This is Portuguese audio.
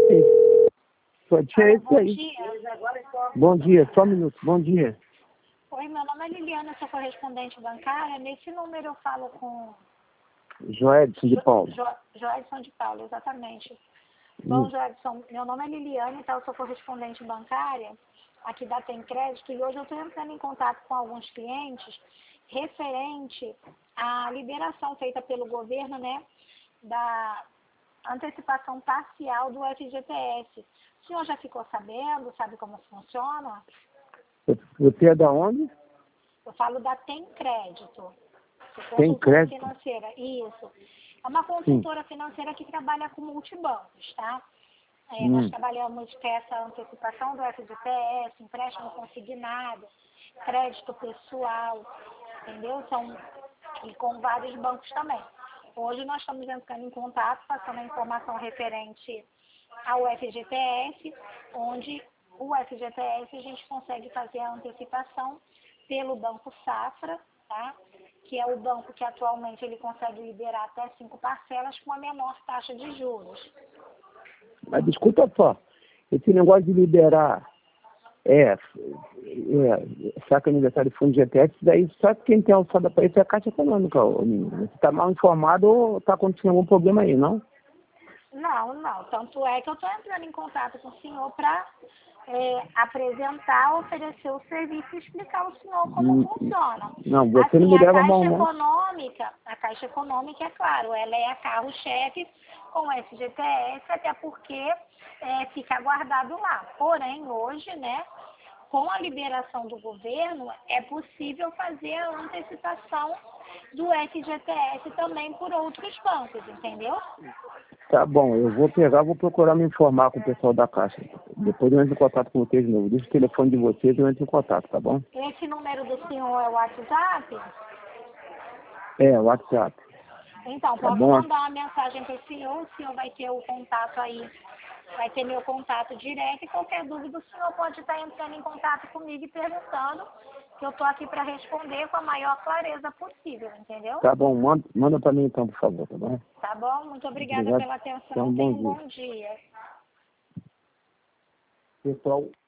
sim. Pode ser isso Bom aí. dia. Bom dia, só um minuto. Bom dia. Oi, meu nome é Liliana, sou correspondente bancária. Nesse número eu falo com Joedson de Paulo. Joedson de Paulo, exatamente. Bom, Joedson, meu nome é Liliana, então eu sou correspondente bancária aqui da Tem Crédito e hoje eu estou entrando em contato com alguns clientes referente à liberação feita pelo governo, né, da antecipação parcial do FGTS. O senhor já ficou sabendo? Sabe como funciona? Você é da onde? Eu falo da Tem Crédito. Tem Consultora crédito? financeira, isso. É uma consultora financeira que trabalha com multibancos, tá? Nós trabalhamos com essa antecipação do FGTS, empréstimo consignado, crédito pessoal, entendeu? E com vários bancos também. Hoje nós estamos entrando em contato, passando a informação referente ao FGTS, onde o FGTS a gente consegue fazer a antecipação pelo Banco Safra, tá? Que é o banco que atualmente ele consegue liberar até 5 parcelas com a menor taxa de juros. Mas escuta só, esse negócio de liberar saca aniversário de fundo de GTS, daí só quem tem alçada para isso é a Caixa Econômica. Você está mal informado ou está acontecendo algum problema aí, não? Não. Tanto é que eu estou entrando em contato com o senhor para apresentar, oferecer o serviço e explicar ao senhor como funciona. Não, você Assim, não me leva a mal, não. Caixa Econômica, é claro, ela é a carro-chefe com o FGTS, até porque fica guardado lá. Porém, hoje, né, com a liberação do governo, é possível fazer a antecipação do FGTS também por outros bancos, entendeu? Tá bom, eu vou procurar me informar com o pessoal da Caixa. Depois eu entro em contato com vocês de novo. Deixa o telefone de vocês e eu entro em contato, tá bom? Esse número do senhor é o WhatsApp? É, WhatsApp. Então, Tá posso bom? mandar uma mensagem para o senhor vai ter o contato aí, vai ter meu contato direto e qualquer dúvida o senhor pode estar entrando em contato comigo e perguntando, que eu estou aqui para responder com a maior clareza possível, entendeu? Tá bom, manda para mim então, por favor, tá bom? Tá bom? Muito obrigada Obrigado. pela atenção. Então, Tenha bom um dia. bom dia. Pessoal,